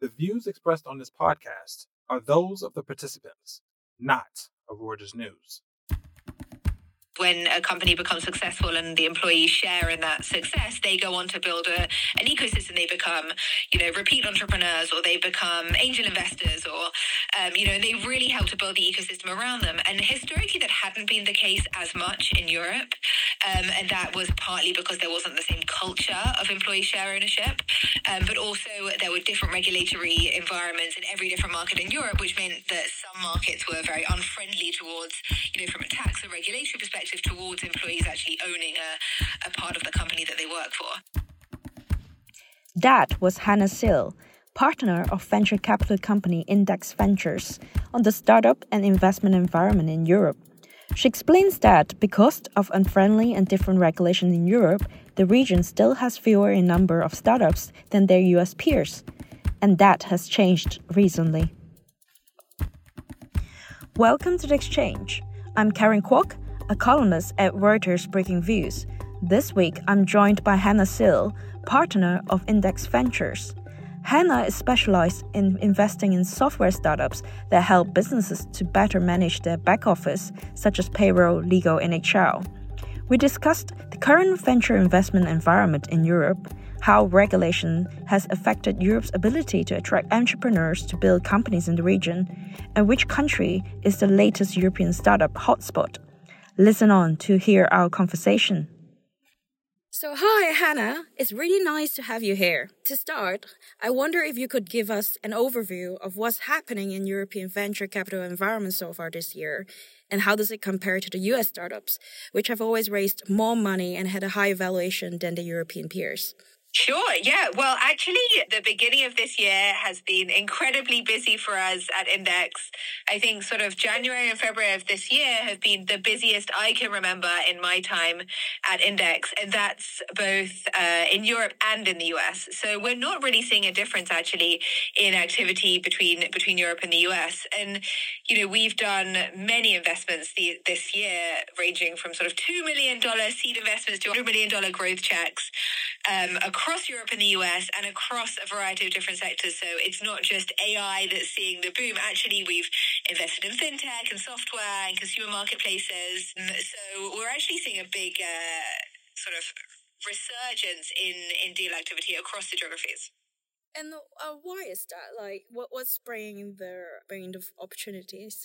The views expressed on this podcast are those of the participants, not of Reuters News. When a company becomes successful and the employees share in that success, they go on to build an ecosystem. They become, repeat entrepreneurs, or they become angel investors, or, they really help to build the ecosystem around them. And historically, that hadn't been the case as much in Europe. And that was partly because there wasn't the same culture of employee share ownership. But also there were different regulatory environments in every different market in Europe, which meant that some markets were very unfriendly towards, from a tax and regulatory perspective, towards employees actually owning a part of the company that they work for. That was Hannah Sill, partner of venture capital company Index Ventures, on the startup and investment environment in Europe. She explains that because of unfriendly and different regulation in Europe, the region still has fewer in number of startups than their US peers. And that has changed recently. Welcome to The Exchange. I'm Karen Kwok, a columnist at Reuters Breaking Views. This week, I'm joined by Hannah Sill, partner of Index Ventures. Hannah is specialized in investing in software startups that help businesses to better manage their back office, such as payroll, legal, and HR. We discussed the current venture investment environment in Europe, how regulation has affected Europe's ability to attract entrepreneurs to build companies in the region, and which country is the latest European startup hotspot. Listen on to hear our conversation. So hi, Hannah. It's really nice to have you here. To start, I wonder if you could give us an overview of what's happening in European venture capital environment so far this year, and how does it compare to the US startups, which have always raised more money and had a higher valuation than the European peers? Sure, yeah. Well, actually, the beginning of this year has been incredibly busy for us at Index. I think sort of January and February of this year have been the busiest I can remember in my time at Index, and that's both in Europe and in the US. So we're not really seeing a difference, actually, in activity between Europe and the US. And, we've done many investments this year, ranging from sort of $2 million seed investments to $100 million growth checks, across Europe and the US and across a variety of different sectors. So it's not just AI that's seeing the boom. Actually, we've invested in fintech and software and consumer marketplaces. So we're actually seeing a big sort of resurgence in deal activity across the geographies. And why is that? Like, what's bringing the opportunities?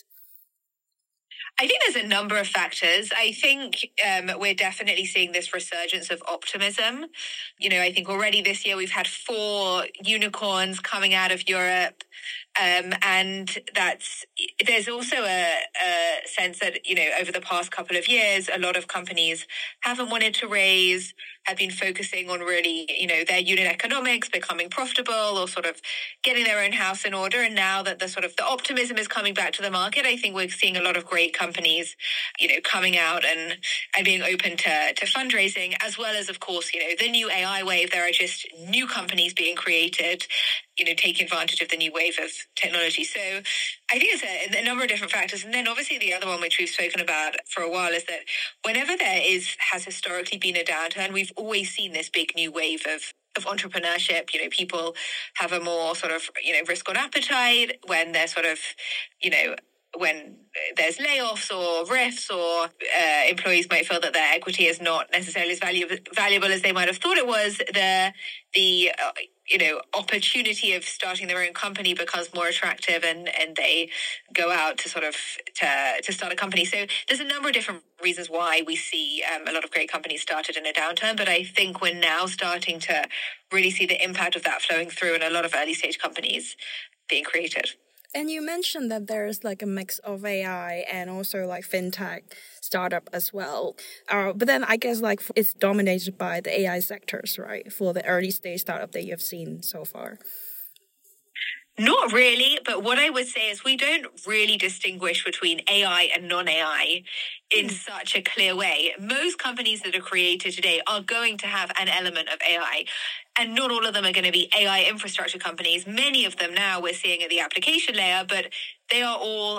I think there's a number of factors. I think we're definitely seeing this resurgence of optimism. I think already this year we've had 4 unicorns coming out of Europe. And there's also a sense that, over the past couple of years, a lot of companies haven't wanted to raise, have been focusing on really, their unit economics, becoming profitable, or sort of getting their own house in order. And now that the optimism is coming back to the market, I think we're seeing a lot of great companies, coming out and being open to fundraising, as well as, of course, the new AI wave. There are just new companies being created, taking advantage of the new wave of technology. So I think it's a number of different factors. And then obviously the other one, which we've spoken about for a while, is that whenever has historically been a downturn, we've always seen this big new wave of entrepreneurship. People have a more sort of, risk on appetite when they're sort of, when there's layoffs or rifts, or employees might feel that their equity is not necessarily as valuable as they might have thought it was, the opportunity of starting their own company becomes more attractive, and they go out to sort of to start a company. So there's a number of different reasons why we see a lot of great companies started in a downturn, but I think we're now starting to really see the impact of that flowing through in a lot of early stage companies being created. And you mentioned that there's like a mix of AI and also like fintech startup as well. But then I guess like it's dominated by the AI sectors, right? For the early stage startup that you've seen so far. Not really, but what I would say is we don't really distinguish between AI and non-AI in such a clear way. Most companies that are created today are going to have an element of AI, and not all of them are going to be AI infrastructure companies. Many of them now we're seeing at the application layer, but they are all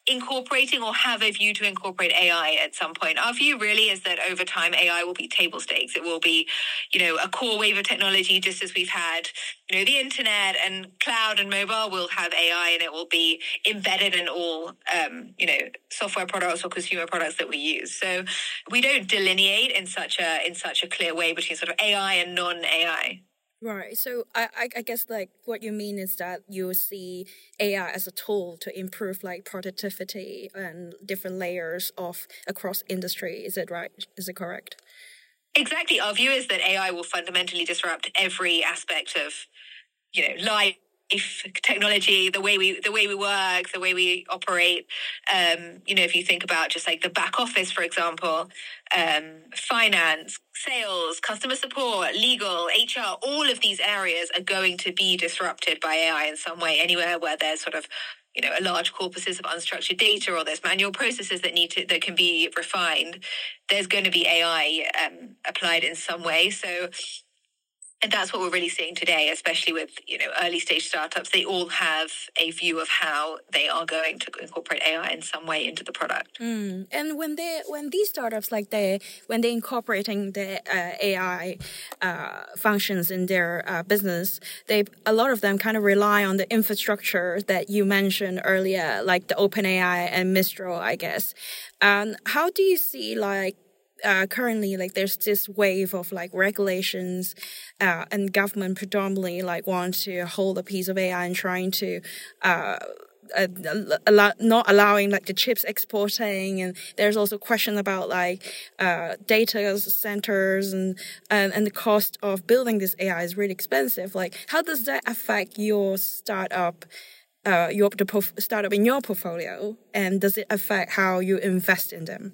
incorporating or have a view to incorporate AI at some point. Our view really is that over time, AI will be table stakes. It will be, a core wave of technology, just as we've had, the internet and cloud and mobile will have AI, and it will be embedded in all, software products or consumer products that we use. So we don't delineate in such a clear way between sort of AI and non-AI. Right. So I guess like what you mean is that you see AI as a tool to improve like productivity and different layers of across industry. Is it right? Is it correct? Exactly. Our view is that AI will fundamentally disrupt every aspect of, life, technology, the way we work, the way we operate. If you think about just like the back office, for example, finance, sales, customer support, legal, HR, all of these areas are going to be disrupted by AI in some way. Anywhere where there's sort of a large corpuses of unstructured data, or there's manual processes that can be refined, there's going to be AI applied in some way. So. And that's what we're really seeing today, especially with, early stage startups. They all have a view of how they are going to incorporate AI in some way into the product. And when these startups when they're incorporating the AI functions in their business, a lot of them kind of rely on the infrastructure that you mentioned earlier, like the OpenAI and Mistral, I guess. How do you see currently, there's this wave of regulations, and government predominantly want to hold a piece of AI and trying to not allowing the chips exporting, and there's also question about data centers and the cost of building this AI is really expensive. How does that affect your startup? Startup in your portfolio, and does it affect how you invest in them?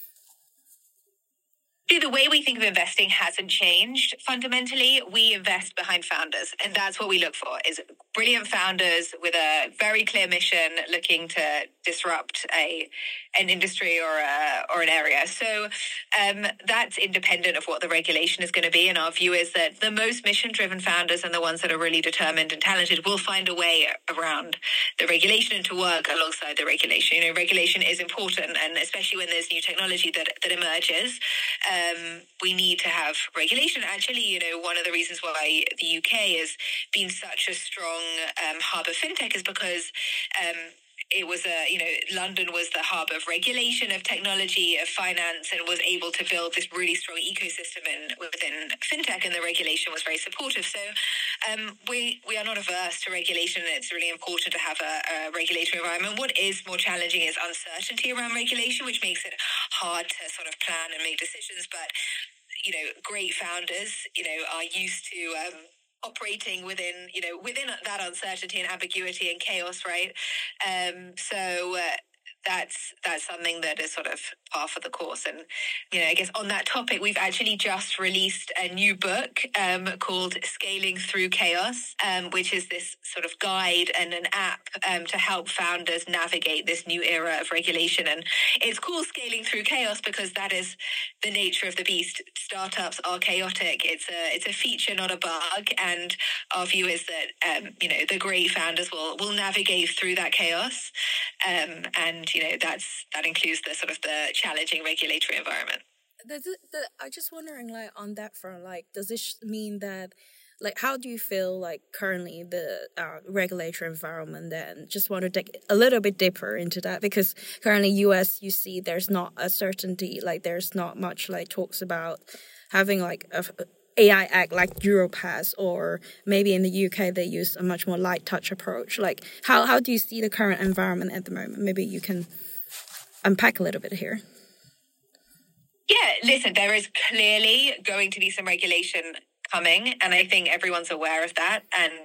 The way we think of investing hasn't changed. Fundamentally, we invest behind founders, and that's what we look for, is brilliant founders with a very clear mission looking to disrupt an industry or an area. So that's independent of what the regulation is going to be. And our view is that the most mission-driven founders and the ones that are really determined and talented will find a way around the regulation and to work alongside the regulation. Regulation is important, and especially when there's new technology that emerges, we need to have regulation. Actually, one of the reasons why the UK has been such a strong hub of fintech is because it was London was the hub of regulation, of technology, of finance, and was able to build this really strong ecosystem within fintech, and the regulation was very supportive. So we are not averse to regulation. It's really important to have a regulatory environment. What is more challenging is uncertainty around regulation, which makes it hard to sort of plan and make decisions. But great founders are used to operating within that uncertainty and ambiguity and chaos, right? So that's something that is sort of par for the course. And I guess on that topic, we've actually just released a new book called Scaling Through Chaos, which is this sort of guide and an app to help founders navigate this new era of regulation. And it's called Scaling Through Chaos because that is the nature of the beast. Startups are chaotic. It's a feature, not a bug. And our view is that the great founders will navigate through that chaos, and that includes the sort of the challenging regulatory environment. I'm just wondering, on that front, does this mean that, how do you feel currently the regulatory environment? And just want to dig a little bit deeper into that, because currently US, you see, there's not a certainty, there's not much talks about having a AI Act like Europe has, or maybe in the UK they use a much more light touch approach. How do you see the current environment at the moment? Maybe you can unpack a little bit here. Yeah, listen, there is clearly going to be some regulation coming, and I think everyone's aware of that.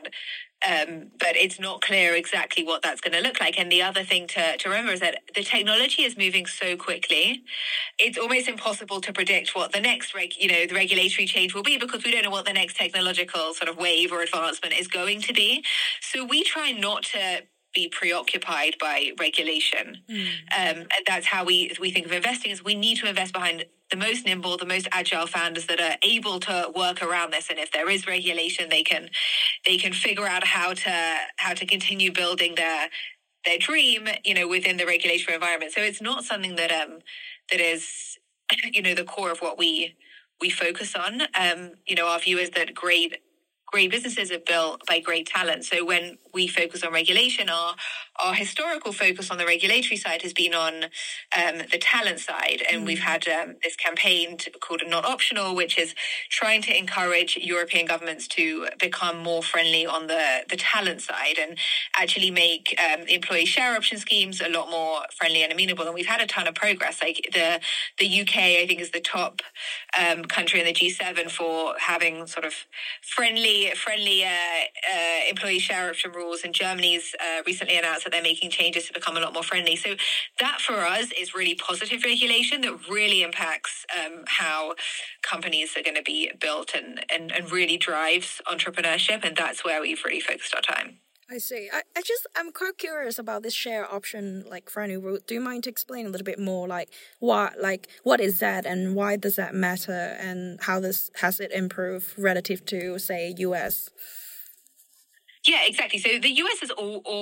But it's not clear exactly what that's going to look like. And the other thing to remember is that the technology is moving so quickly, it's almost impossible to predict what the next the regulatory change will be, because we don't know what the next technological sort of wave or advancement is going to be. So we try not to be preoccupied by regulation. And that's how we think of investing, is we need to invest behind the most nimble, the most agile founders that are able to work around this. And if there is regulation, they can figure out how to continue building dream, within the regulatory environment. So it's not something that is, the core of what we focus on. Our view is that great businesses are built by great talent. So when we focus on regulation, our historical focus on the regulatory side has been on the talent side. And we've had this campaign called Not Optional, which is trying to encourage European governments to become more friendly on the talent side and actually make employee share option schemes a lot more friendly and amenable. And we've had a ton of progress. Like the UK, I think, is the top country in the G7 for having sort of friendly employee share option rules, and Germany's recently announced that they're making changes to become a lot more friendly. So that for us is really positive regulation that really impacts how companies are going to be built and really drives entrepreneurship, and that's where we've really focused our time. I see. I'm quite curious about this share option friendly route. Do you mind to explain a little bit more what is that and why does that matter and how has it improved relative to, say, US? Yeah, exactly. So the US has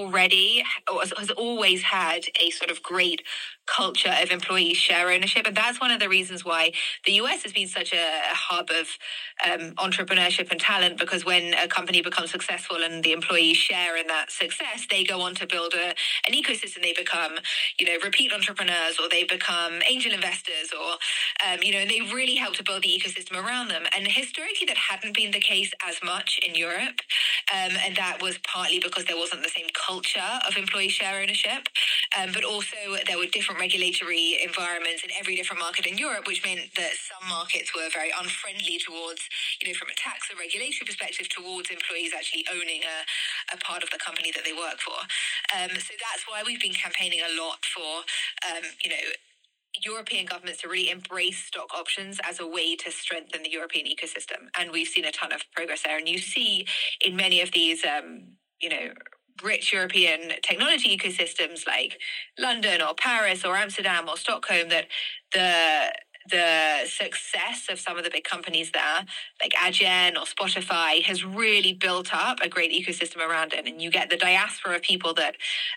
always had a sort of great culture of employee share ownership. And that's one of the reasons why the US has been such a hub of entrepreneurship and talent, because when a company becomes successful and the employees share in that success, they go on to build an ecosystem. They become, repeat entrepreneurs, or they become angel investors, or, and they really help to build the ecosystem around them. And historically, that hadn't been the case as much in Europe. And that was partly because there wasn't the same culture of employee share ownership. But also there were different regulatory environments in every different market in Europe, which meant that some markets were very unfriendly towards, from a tax or regulatory perspective, towards employees actually owning a part of the company that they work for. So that's why we've been campaigning a lot for, European governments to really embrace stock options as a way to strengthen the European ecosystem. And we've seen a ton of progress there. And you see in many of these, rich European technology ecosystems like London or Paris or Amsterdam or Stockholm, that the success of some of the big companies there, like Adyen or Spotify, has really built up a great ecosystem around it. And you get the diaspora of people that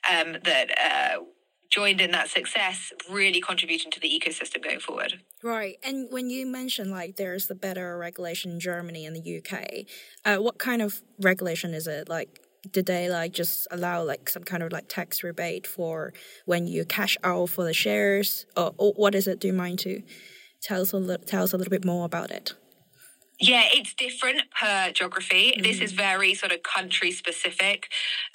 joined in that success, really contributing to the ecosystem going forward. Right. And when you mentioned there's the better regulation in Germany and the UK, what kind of regulation is it? Did they just allow some kind of tax rebate for when you cash out for the shares, or what is it? Do you mind to tell us a little bit more about it? Yeah, it's different per geography. This is very sort of country specific.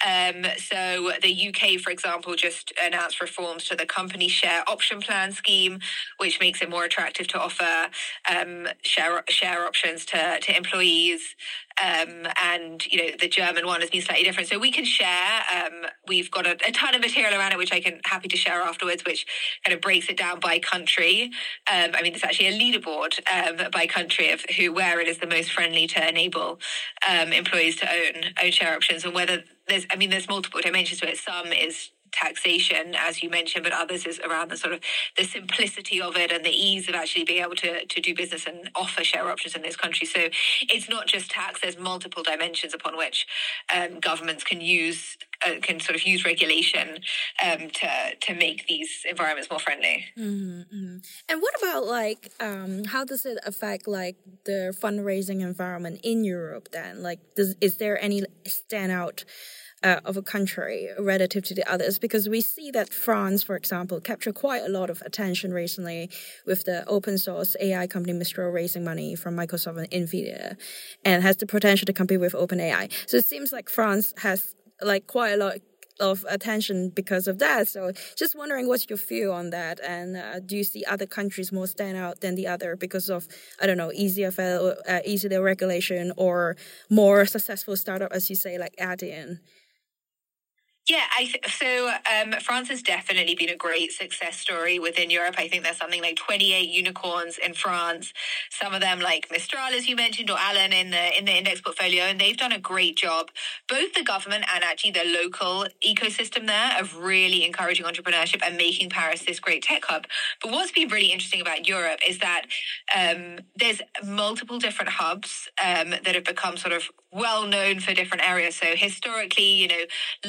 So the UK, for example, just announced reforms to the company share option plan scheme, which makes it more attractive to offer share options to employees. And, the German one has been slightly different. So we can share. We've got a ton of material around it, which happy to share afterwards, which kind of breaks it down by country. There's actually a leaderboard by country of where it is the most friendly to enable employees to own share options, and whether there's multiple dimensions to it. Some is taxation, as you mentioned, but others is around the sort of the simplicity of it and the ease of actually being able to do business and offer share options in this country. So it's not just tax, there's multiple dimensions upon which governments can sort of use regulation to make these environments more friendly. Mm-hmm. And what about how does it affect the fundraising environment in Europe then? Is there any standout of a country relative to the others? Because we see that France, for example, captured quite a lot of attention recently with the open source AI company Mistral raising money from Microsoft and NVIDIA, and has the potential to compete with OpenAI. So it seems like France has quite a lot of attention because of that. So just wondering, what's your view on that? And do you see other countries more stand out than the other because of, easier regulation or more successful startup, as you say, like Adyen? Yeah, France has definitely been a great success story within Europe. I think there's something like 28 unicorns in France. Some of them like Mistral, as you mentioned, or Alan in the index portfolio, and they've done a great job. Both the government and actually the local ecosystem there of really encouraging entrepreneurship and making Paris this great tech hub. But what's been really interesting about Europe is that there's multiple different hubs that have become sort of well known for different areas. So historically, London was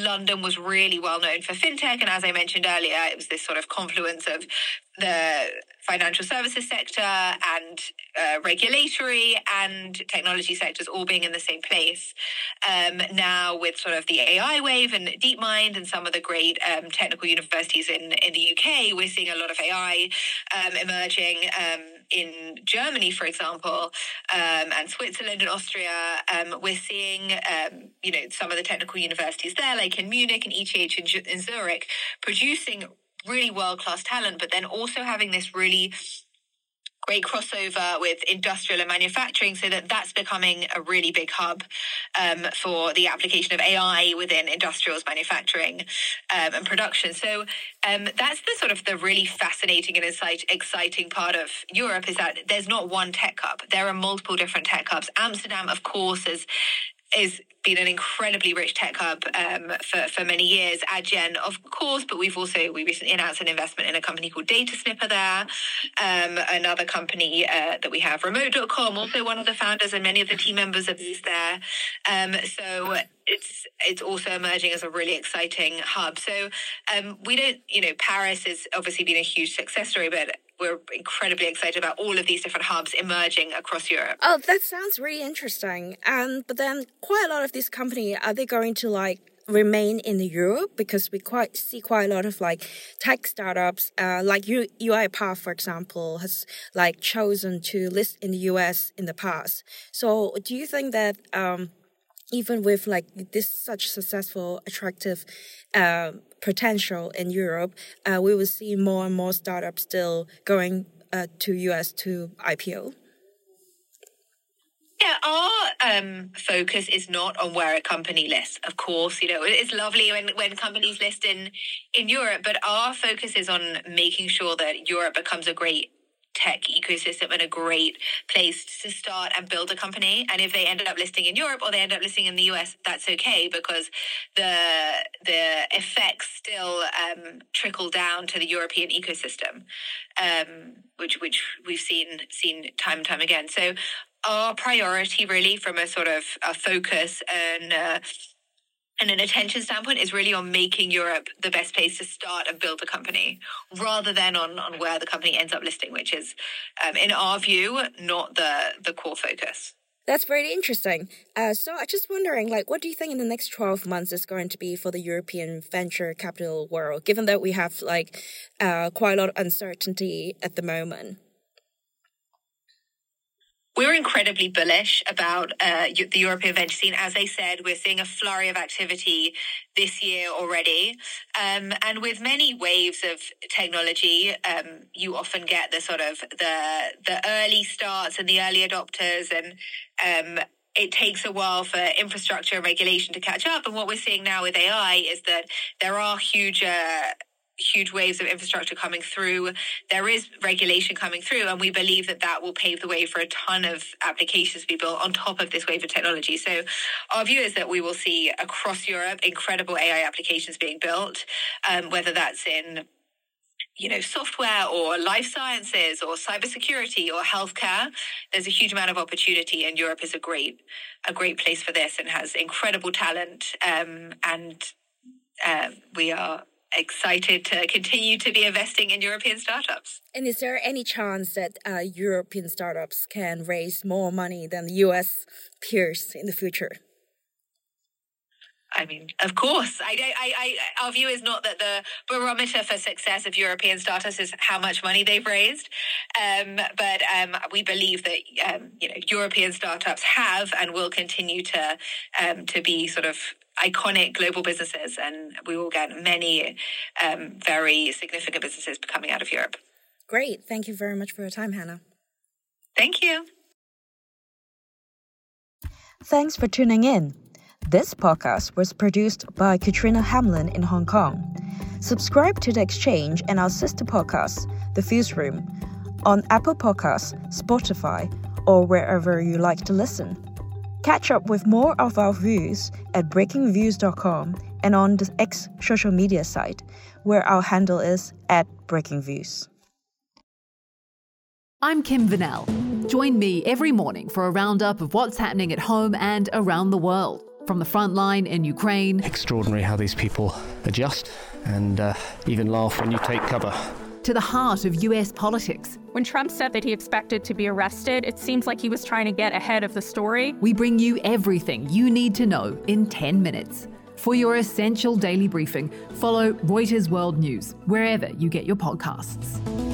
was really well known for fintech. And as I mentioned earlier, it was this sort of confluence of the financial services sector and regulatory and technology sectors all being in the same place. Now with sort of the AI wave and DeepMind and some of the great technical universities in the UK, we're seeing a lot of AI emerging in Germany, for example, and Switzerland and Austria. We're seeing, some of the technical universities there, like in Munich and ETH in Zurich, producing really world-class talent, but then also having this really great crossover with industrial and manufacturing, so that's becoming a really big hub for the application of AI within industrials, manufacturing, and production. So that's the sort of the really fascinating and exciting part of Europe, is that there's not one tech hub. There are multiple different tech hubs. Amsterdam, of course, is been an incredibly rich tech hub for many years. Adyen, of course, but we recently announced an investment in a company called Datasnipper there. Another company that we have, Remote.com, also one of the founders and many of the team members are based there. So it's also emerging as a really exciting hub. So Paris has obviously been a huge success story, but we're incredibly excited about all of these different hubs emerging across Europe. Oh, that sounds really interesting. But then quite a lot of these companies, are they going to remain in Europe? Because we see quite a lot of tech startups, like UiPath, for example, has chosen to list in the US in the past. So do you think that even with this such successful, attractive potential in Europe, we will see more and more startups still going to US to IPO? Yeah, our focus is not on where a company lists. Of course, it's lovely when companies list in Europe, but our focus is on making sure that Europe becomes a great tech ecosystem and a great place to start and build a company. And if they ended up listing in Europe or they end up listing in the US, that's okay, because the effects still trickle down to the European ecosystem, which we've seen time and time again. So our priority, really, from a sort of a focus and an attention standpoint, is really on making Europe the best place to start and build a company, rather than on where the company ends up listing, which is, in our view, not the core focus. That's very interesting. So I'm just wondering, what do you think in the next 12 months is going to be for the European venture capital world, given that we have quite a lot of uncertainty at the moment? We're incredibly bullish about the European venture scene. As I said, we're seeing a flurry of activity this year already. And with many waves of technology, you often get the sort of the early starts and the early adopters, and it takes a while for infrastructure and regulation to catch up. And what we're seeing now with AI is that there are huge waves of infrastructure coming through. There is regulation coming through, and we believe that will pave the way for a ton of applications to be built on top of this wave of technology. So our view is that we will see across Europe incredible AI applications being built, whether that's in software or life sciences or cybersecurity or healthcare. There's a huge amount of opportunity, and Europe is a great place for this and has incredible talent. And we are excited to continue to be investing in European startups. And is there any chance that European startups can raise more money than the US peers in the future? I mean, of course. Our view is not that the barometer for success of European startups is how much money they've raised, but we believe that European startups have and will continue to be sort of iconic global businesses, and we will get many very significant businesses coming out of Europe. Great. Thank you very much for your time, Hannah. Thank you. Thanks for tuning in. This podcast was produced by Katrina Hamlin in Hong Kong. Subscribe to The Exchange and our sister podcast, The Fuse Room, on Apple Podcasts, Spotify, or wherever you like to listen. Catch up with more of our views at breakingviews.com and on the X social media site, where our handle is @breakingviews. I'm Kim Vanell. Join me every morning for a roundup of what's happening at home and around the world. From the front line in Ukraine. Extraordinary how these people adjust and even laugh when you take cover. To the heart of US politics. When Trump said that he expected to be arrested, it seems like he was trying to get ahead of the story. We bring you everything you need to know in 10 minutes. For your essential daily briefing, follow Reuters World News wherever you get your podcasts.